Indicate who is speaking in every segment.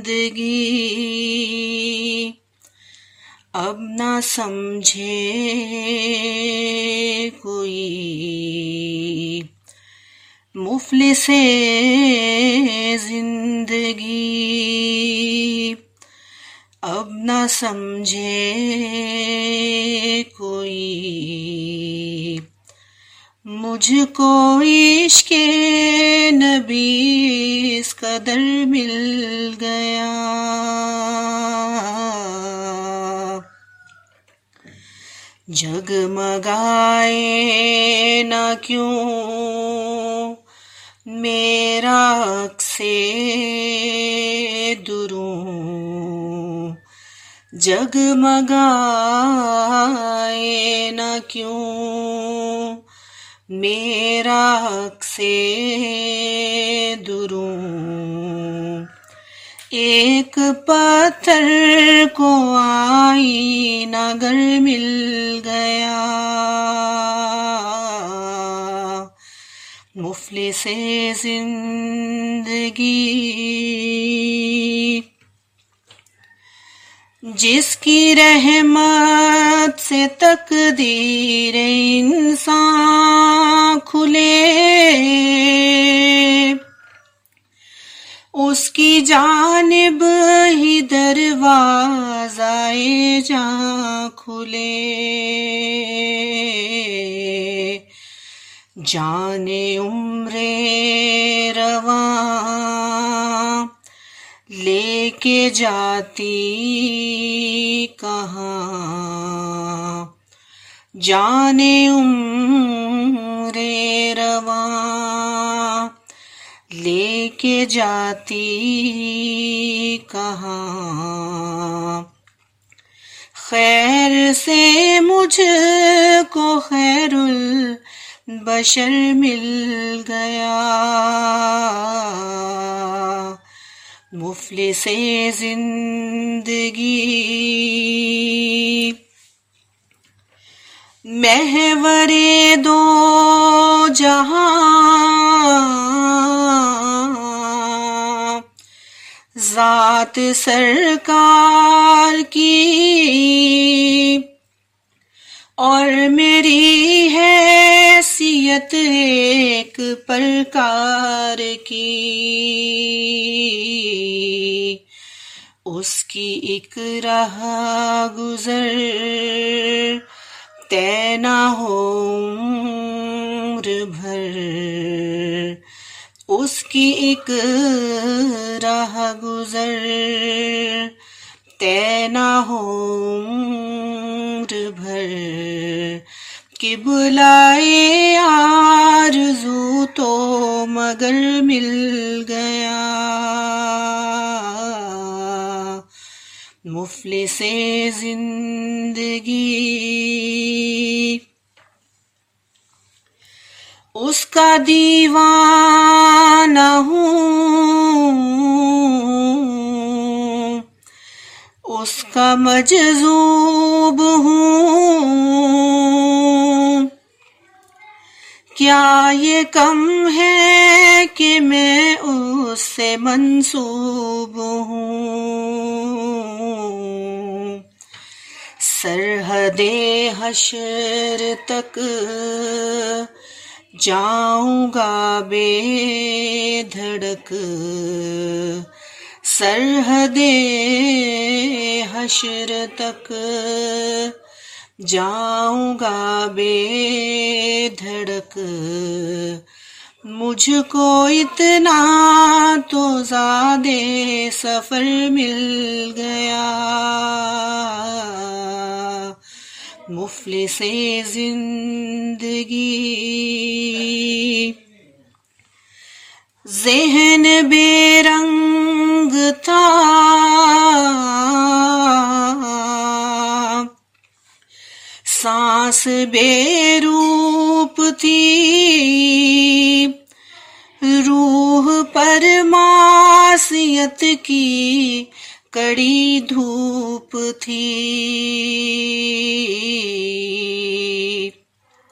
Speaker 1: अब ना समझे कोई मुफलिसे जिंदगी, अब ना समझे कोई मुझको इश्क़े नबी इस कदर मिल गया। जगमगाए ना क्यों मेरा अक्से दुरूं, जगमगाए ना क्यों मेरा अक्से दुरूं। एक पत्थर को आईना गर मिल गया, मुफलिसे जिंदगी। जिसकी रहमत से तकदीर इंसान खुले, उसकी जानिब ही दरवाज़ाए जां खुले। जाने उम्रे रवां लेके जाती कहाँ, जाने उम्रे रवां लेके जाती कहाँ। खैर से मुझको खैरुल बशर मिल गया, मुफलिसे जिंदगी। महवरे दो जहां ज़ात सरकार की, और मेरी हैसियत एक प्रकार की। उसकी एक राह गुजर तय ना हो उम्र भर, उसकी एक राह गुजर तय ना हो उम्र भर। कि बुलाए आरज़ू तो मगर मिल गया, मुफलिसे जिंदगी। उसका दीवाना हूँ, उसका मजज़ूब हूँ, क्या ये कम है कि मैं उससे मंसूब हूँ। सरहदे हश्र तक जाऊंगा बेधड़क, सरहदे हश्र तक जाऊंगा बेधड़क। मुझको इतना तो ज़ादे सफर मिल गया, मुफलिसे जिंदगी। ज़हन बेरंग था, सांस बेरूप थी, रूह पर मासियत की कड़ी धूप थी।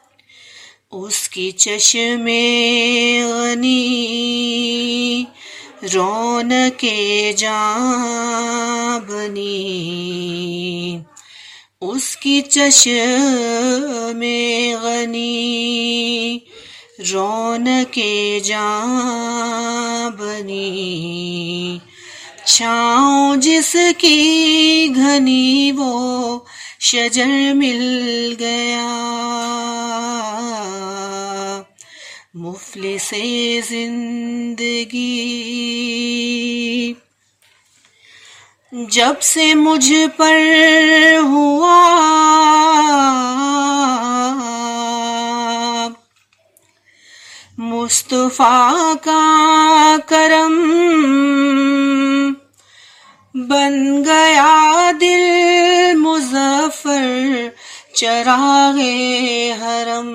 Speaker 1: उसकी चश्मे गनी रौनके जां बनी, उसकी चश्मे गनी, रौनके जां बनी, छाँव जिसकी घनी वो शजर मिल गया, मुफलिसे जिंदगी। जब से मुझ पर हुआ मुस्तफा का करम, बन गया दिल मुज़फ़्फ़र चरागे हरम।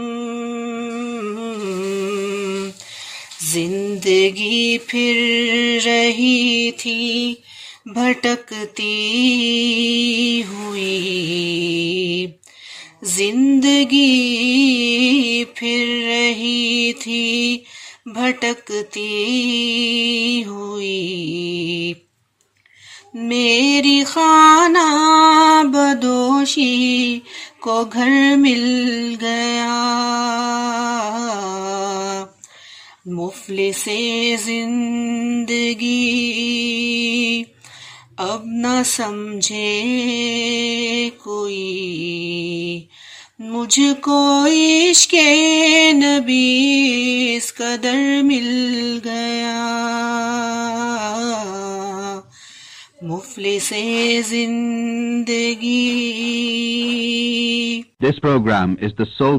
Speaker 1: जिंदगी फिर रही थी भटकती हुई, जिंदगी फिर रही थी भटकती हुई, मेरी खाना बदोशी को घर मिल गया, मुफलिसे जिंदगी। अब न समझे कोई मुझको इश्क़े नबी इस कदर मिल गया, मुफलिसे जिंदगी।
Speaker 2: This program is the sole